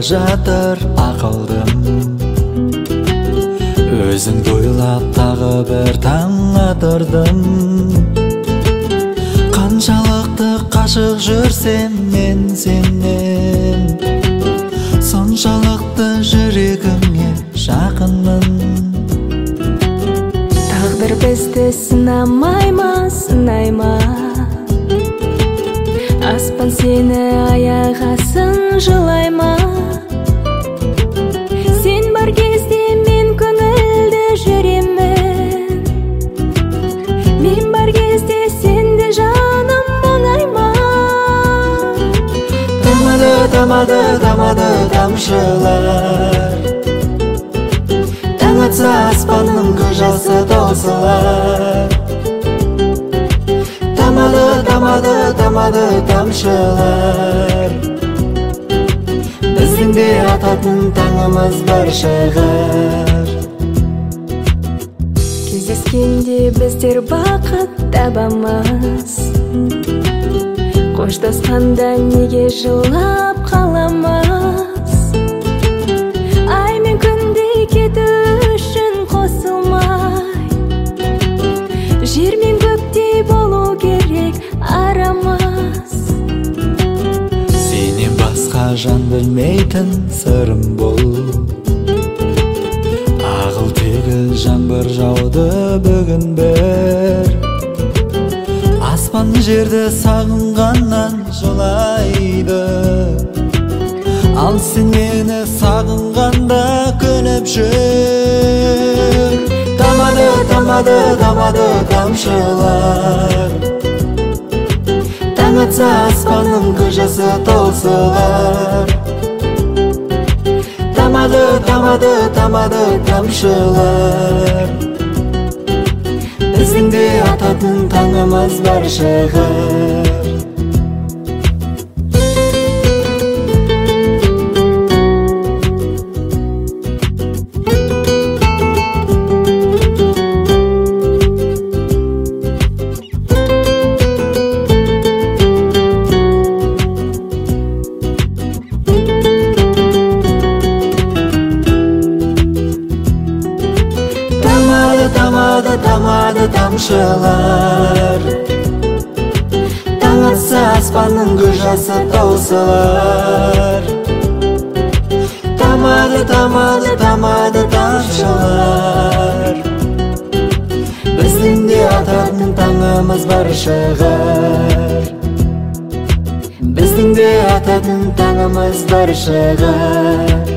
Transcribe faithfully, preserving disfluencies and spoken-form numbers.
жатыр акылдым. Өзүңдү ойлап тагы бир таң атырдым. Канчалыкты кашык жүрсем мен сенен, сончалыкты жүрөгүмө жакынмын. Тагдыр бизди сынамайма, сынайма. Аспан сени аягасын жылайма. Сен бар кезде мен көңүлдө жүремин. Мен бар кезде сенде жаным оңайма. Тамады, тамады, тамады тамшылар. Таң атса аспанның көжасы таусылар. Тамады, тамады, тамады тамшылар. Биздин де ататын таңымыз бар шығар. Кездескенде биздер бакыт табамыз. Коштошканда неге жылап каламыз? Ай мен күндей кетүү үчүн косулмай, жер мен көктей болуу керек арамыз. Сенен баска жан билмейтин сырым бул. Агыл тегил жаңбыр жауды бүгүн бер. Аспан жерде сагынгандан жылайды. Ал сен мени сагынганда көнүп жүр. Тамады, тамады, тамады тамшылар. Таң атса аспанның көжасы таусылар. Тамады, тамады, тамады тамшылар. Биздин де ататын таңымыз бар шығар. Тамады, тамады тамшылар. Таң атса аспанның көжасы таусылар. Тамады, тамады, тамады тамшылар. Биздин де ататын таңымыз бар шығар. Биздин де ататын таңымыз бар шығар.